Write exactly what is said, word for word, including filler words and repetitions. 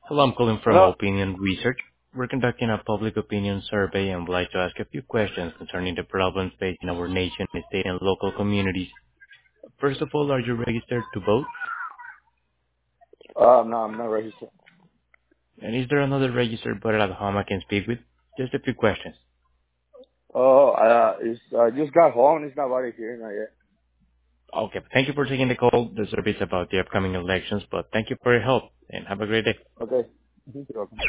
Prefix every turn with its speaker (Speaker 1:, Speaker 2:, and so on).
Speaker 1: Hello, I'm calling from
Speaker 2: Hello.
Speaker 1: Opinion Research. We're conducting a public opinion survey and would like to ask a few questions concerning the problems facing our nation, state, and local communities. First of all, are you registered to vote?
Speaker 2: Uh, no, I'm not registered.
Speaker 1: And is there another registered voter at home I can speak with? Just a few questions.
Speaker 2: Oh, uh, it's, I just got home. It's nobody here, not yet.
Speaker 1: Okay, thank you for taking the call. The survey is about the upcoming elections, but thank you for your help and have a great day.
Speaker 2: Okay. You're welcome.